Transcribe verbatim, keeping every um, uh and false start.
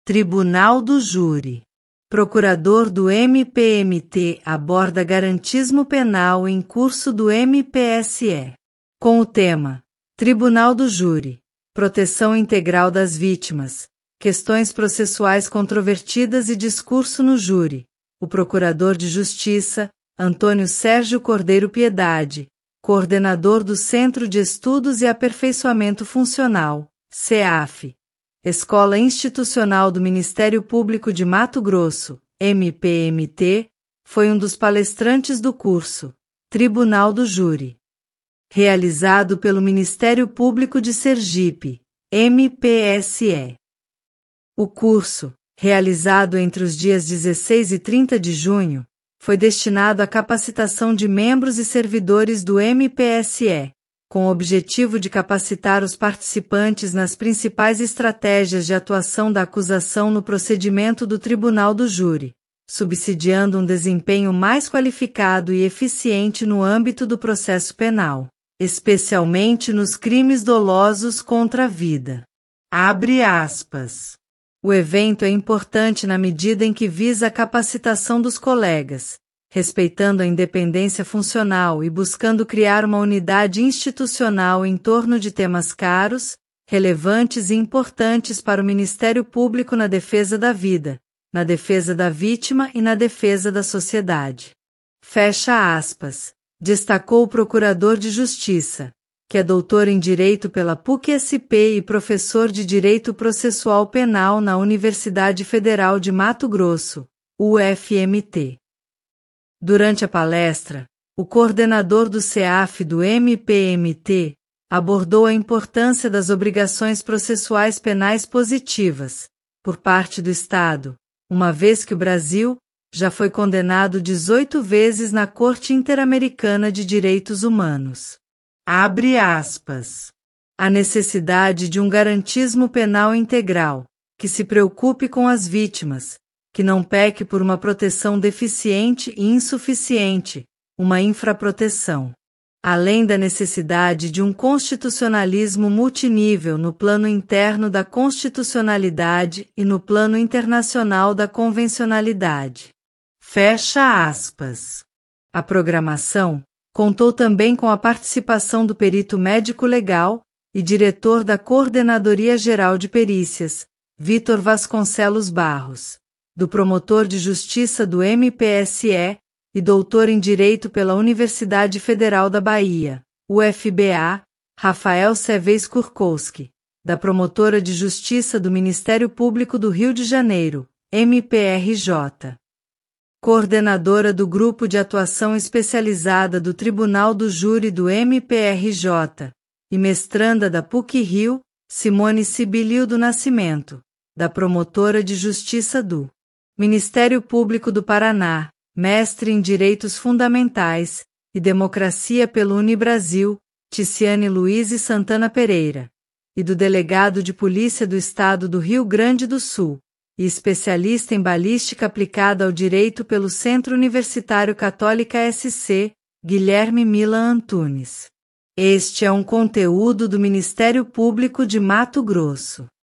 Tribunal do Júri. Procurador do M P M T aborda garantismo penal em curso do M P S E. Com o tema Tribunal do Júri, proteção integral das vítimas, questões processuais controvertidas e discurso no júri, o Procurador de Justiça, Antônio Sérgio Cordeiro Piedade, coordenador do Centro de Estudos e Aperfeiçoamento Funcional, CEAF, Escola Institucional do Ministério Público de Mato Grosso, M P M T, foi um dos palestrantes do curso Tribunal do Júri, realizado pelo Ministério Público de Sergipe, M P S E. O curso, realizado entre os dias dezesseis e trinta de junho, foi destinado à capacitação de membros e servidores do M P S E, com o objetivo de capacitar os participantes nas principais estratégias de atuação da acusação no procedimento do Tribunal do Júri, subsidiando um desempenho mais qualificado e eficiente no âmbito do processo penal, especialmente nos crimes dolosos contra a vida. Abre aspas. O evento é importante na medida em que visa a capacitação dos colegas, respeitando a independência funcional e buscando criar uma unidade institucional em torno de temas caros, relevantes e importantes para o Ministério Público na defesa da vida, na defesa da vítima e na defesa da sociedade. Fecha aspas, destacou o Procurador de Justiça, que é doutor em Direito pela P U C-S P e professor de Direito Processual Penal na Universidade Federal de Mato Grosso, U F M T. Durante a palestra, o coordenador do CEAF do M P M T abordou a importância das obrigações processuais penais positivas, por parte do Estado, uma vez que o Brasil já foi condenado dezoito vezes na Corte Interamericana de Direitos Humanos. Abre aspas. A necessidade de um garantismo penal integral, que se preocupe com as vítimas, que não peque por uma proteção deficiente e insuficiente, uma infraproteção. Além da necessidade de um constitucionalismo multinível no plano interno da constitucionalidade e no plano internacional da convencionalidade. Fecha aspas. A programação contou também com a participação do perito médico-legal e diretor da Coordenadoria Geral de Perícias, Vitor Vasconcelos Barros, do promotor de justiça do M P S E e doutor em Direito pela Universidade Federal da Bahia, U F B A, Rafael Cevez Kurkowski, da promotora de justiça do Ministério Público do Rio de Janeiro, M P R J. Coordenadora do Grupo de Atuação Especializada do Tribunal do Júri do M P R J, e mestranda da P U C Rio, Simone Sibilio do Nascimento, da promotora de justiça do Ministério Público do Paraná, mestre em Direitos Fundamentais e Democracia pelo Unibrasil, Ticiane Luiz Santana Pereira, e do delegado de Polícia do Estado do Rio Grande do Sul, e especialista em balística aplicada ao direito pelo Centro Universitário Católica S C, Guilherme Milan Antunes. Este é um conteúdo do Ministério Público de Mato Grosso.